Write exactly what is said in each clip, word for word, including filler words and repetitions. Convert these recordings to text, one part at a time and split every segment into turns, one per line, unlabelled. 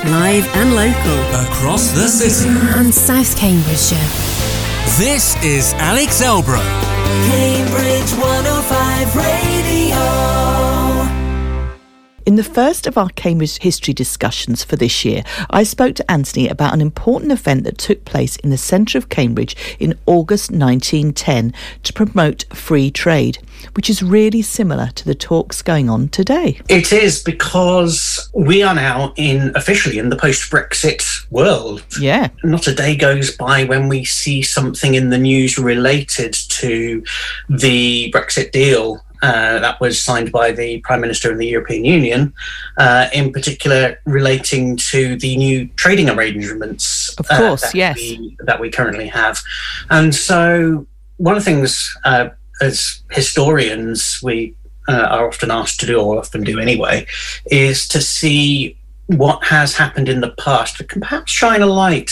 Live and local.
Across the city.
And South Cambridgeshire.
This is Alex Elbro.
Cambridge one oh five Radio.
In the first of our Cambridge history discussions for this year, I spoke to Anthony about an important event that took place in the centre of Cambridge in August nineteen ten to promote free trade, which is really similar to the talks going on today.
It is, because we are now in officially in the post-Brexit world.
Yeah.
Not a day goes by when we see something in the news related to the Brexit deal. Uh, that was signed by the Prime Minister of the European Union, uh, in particular relating to the new trading arrangements.
Of course,
uh, that
yes.
We, that we currently have. And so one of the things, uh, as historians, we uh, are often asked to do, or often do anyway, is to see what has happened in the past that can perhaps shine a light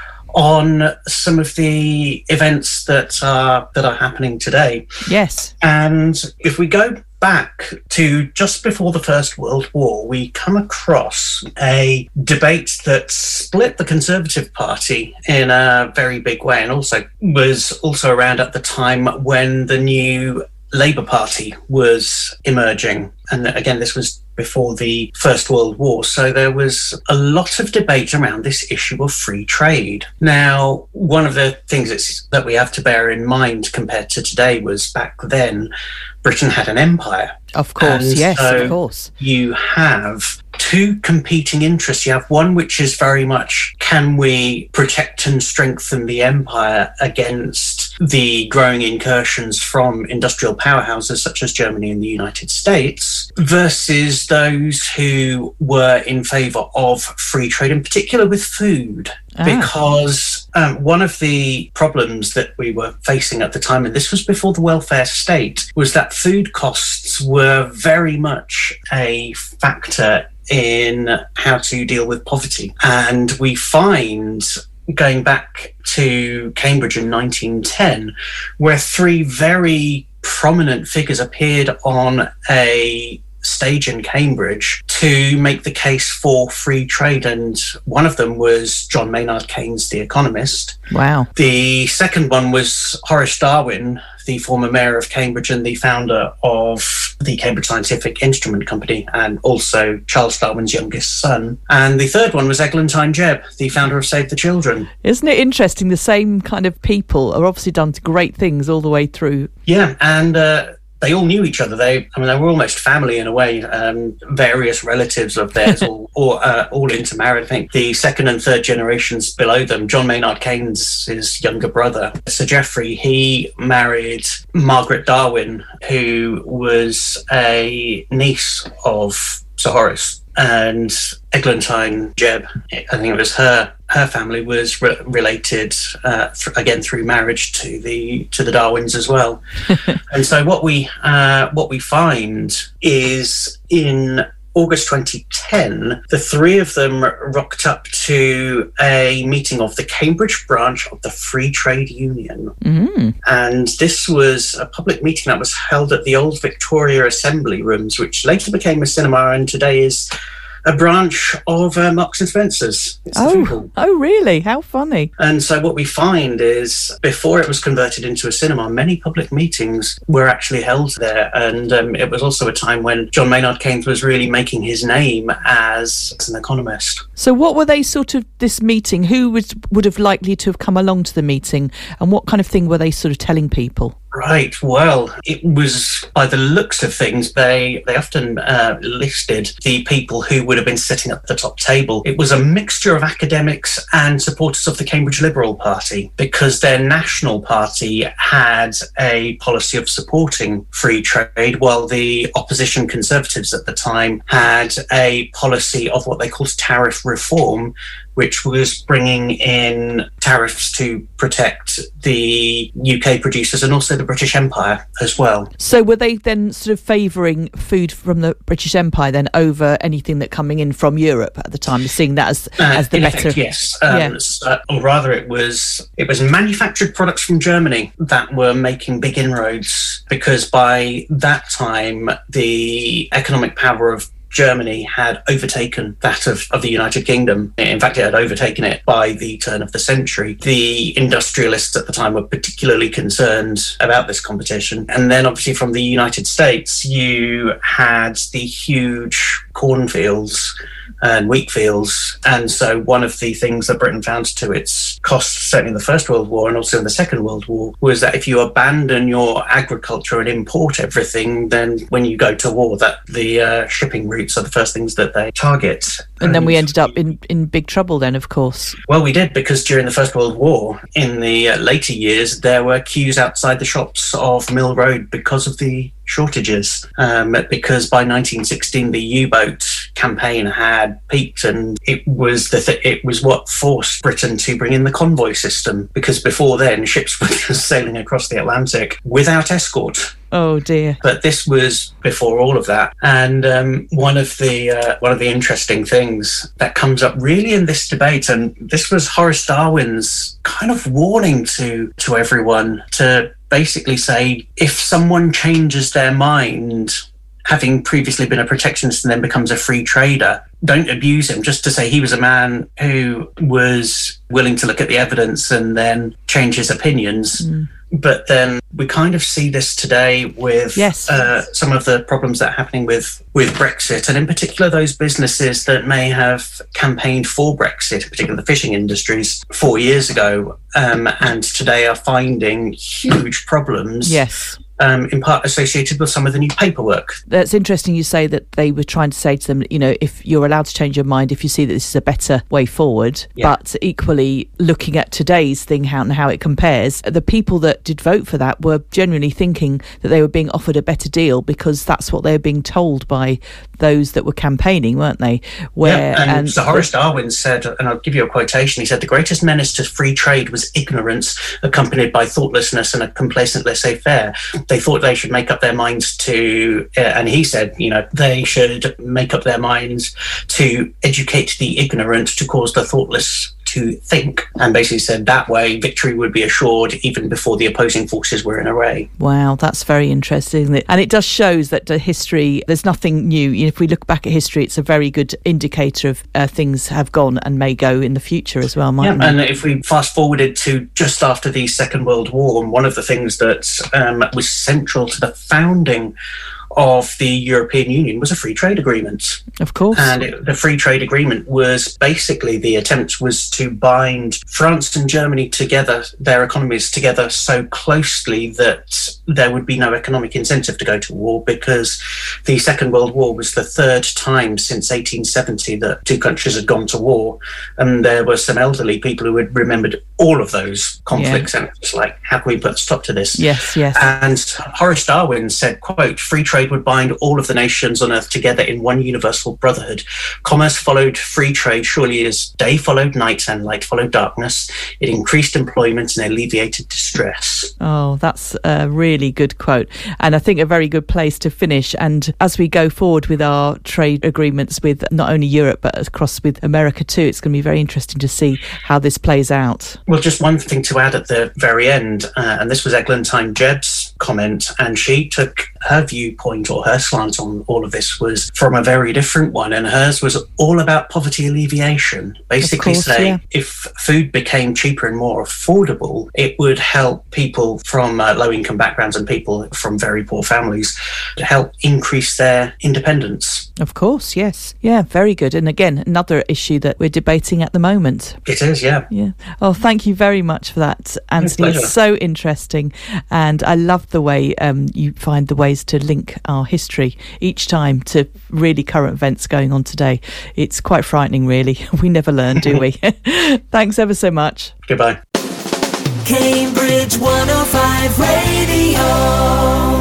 on some of the events that are that are happening today.
Yes.
And if we go back to just before the First World War, we come across a debate that split the Conservative Party in a very big way, and also was also around at the time when the new Labour Party was emerging. And again, this was before the First World War. So there was a lot of debate around this issue of free trade. Now, one of the things that's, that we have to bear in mind compared to today was back then, Britain had an empire.
Of course,
and
yes,
so
of course.
You have two competing interests. You have one which is very much, can we protect and strengthen the empire against the growing incursions from industrial powerhouses such as Germany and the United States, versus those who were in favour of free trade, in particular with food. Ah. Because um, one of the problems that we were facing at the time, and this was before the welfare state, was that food costs were very much a factor in how to deal with poverty. And we find, going back to Cambridge in nineteen ten, where three very prominent figures appeared on a stage in Cambridge to make the case for free trade, and one of them was John Maynard Keynes, the economist.
Wow.
The second one was Horace Darwin, the former mayor of Cambridge and the founder of the Cambridge Scientific Instrument Company, and also Charles Darwin's youngest son. And the third one was Eglantine Jebb, the founder of Save the Children.
Isn't it interesting? The same kind of people are obviously done great things all the way through.
Yeah, and uh, they all knew each other. They, I mean, they were almost family in a way. Um, various relatives of theirs, all, all, uh, all intermarried. I think the second and third generations below them, John Maynard Keynes' his younger brother, Sir Geoffrey, he married Margaret Darwin, who was a niece of Sir Horace. And Eglantine Jebb, I think it was her. Her family was re- related uh, th- again through marriage to the to the Darwins as well. And so what we uh, what we find is in August twenty ten, the three of them rocked up to a meeting of the Cambridge branch of the Free Trade Union.
Mm.
And this was a public meeting that was held at the old Victoria Assembly Rooms, which later became a cinema and today is a branch of uh, Marks and Spencer's. It's
oh, oh, really? How funny.
And so what we find is, before it was converted into a cinema, many public meetings were actually held there. And um, it was also a time when John Maynard Keynes was really making his name as, as an economist.
So what were they sort of, this meeting, who was, would have likely to have come along to the meeting, and what kind of thing were they sort of telling people?
Right. Well, it was, by the looks of things, they they often uh, listed the people who would have been sitting at the top table. It was a mixture of academics and supporters of the Cambridge Liberal Party, because their national party had a policy of supporting free trade, while the opposition Conservatives at the time had a policy of what they called tariff reform, which was bringing in tariffs to protect the U K producers and also the British Empire as well.
So were they then sort of favouring food from the British Empire then over anything that coming in from Europe at the time, seeing that as,
uh,
as the
in
better?
Effect, yes, um,
yeah.
uh, or rather it was it was manufactured products from Germany that were making big inroads, because by that time the economic power of Germany had overtaken that of, of the United Kingdom. In fact, it had overtaken it by the turn of the century. The industrialists at the time were particularly concerned about this competition. And then obviously from the United States, you had the huge cornfields and wheat fields. And so one of the things that Britain found to its cost, certainly in the First World War and also in the Second World War, was that if you abandon your agriculture and import everything, then when you go to war, that the uh, shipping routes are the first things that they target.
And, and then we ended up in, in big trouble then, of course.
Well, we did, because during the First World War, in the uh, later years, there were queues outside the shops of Mill Road because of the shortages, um, because by nineteen sixteen the U-boat campaign had peaked, and it was the th- it was what forced Britain to bring in the convoy system, because before then ships were just sailing across the Atlantic without escort.
Oh dear!
But this was before all of that, and um, one of the uh, one of the interesting things that comes up really in this debate, and this was Horace Darwin's kind of warning to to everyone, to basically say, if someone changes their mind, having previously been a protectionist and then becomes a free trader, don't abuse him just to say he was a man who was willing to look at the evidence and then change his opinions. Mm. But then we kind of see this today with
yes.
uh, some of the problems that are happening with, with Brexit, and in particular those businesses that may have campaigned for Brexit, particularly the fishing industries, four years ago, um, and today are finding huge problems.
Yes.
Um, in part associated with some of the new paperwork.
That's interesting you say that they were trying to say to them, you know, if you're allowed to change your mind, if you see that this is a better way forward, yeah. But equally looking at today's thing how, and how it compares, the people that did vote for that were genuinely thinking that they were being offered a better deal because that's what they were being told by those that were campaigning, weren't they? Where,
yeah, and, and so Horace
the,
Darwin said, and I'll give you a quotation, he said, "The greatest menace to free trade was ignorance accompanied by thoughtlessness and a complacent laissez-faire. They thought they should make up their minds to, uh, and he said, you know, they should make up their minds to educate the ignorant, to cause the thoughtless to think," and basically said that way victory would be assured even before the opposing forces were in array.
Wow, that's very interesting, isn't it? And it does shows that the history, there's nothing new. You know, if we look back at history, it's a very good indicator of uh, things have gone and may go in the future as well, mightn't
yeah,
it?
And if we fast forwarded to just after the Second World War, and one of the things that um, was central to the founding of the European Union was a free trade agreement.
Of course.
And it, the free trade agreement was basically, the attempt was to bind France and Germany together, their economies together so closely that there would be no economic incentive to go to war, because the Second World War was the third time since eighteen seventy that two countries had gone to war. And there were some elderly people who had remembered all of those conflicts, yeah. And it's like, how can we put a stop to this?
Yes, yes.
And Horace Darwin said, quote, "Free trade would bind all of the nations on earth together in one universal brotherhood. Commerce followed free trade surely as day followed night and light followed darkness. It increased employment and alleviated distress."
Oh, that's a really good quote, and I think a very good place to finish. And as we go forward with our trade agreements with not only Europe but across with America too, it's going to be very interesting to see how this plays out.
Well, just one thing to add at the very end, uh, and this was Eglantine Jebb's comment, and she took her viewpoint or her slant on all of this was from a very different one, and hers was all about poverty alleviation. Basically
course,
saying
yeah.
if food became cheaper and more affordable, it would help people from uh, low-income backgrounds and people from very poor families to help increase their independence.
Of course, yes. Yeah, very good. And again, another issue that we're debating at the moment.
It is, yeah.
Yeah. Oh, thank you very much for that, Anthony. It's so interesting, and I love the way um, you find the ways to link our history each time to really current events going on today. It's quite frightening, really. We never learn, do we? Thanks ever so much.
Goodbye.
Cambridge one oh five Radio.